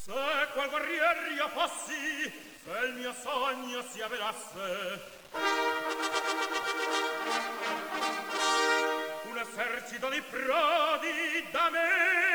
Se qual guerrier io fossi, se il mio sogno si avverasse, un esercito di prodi da me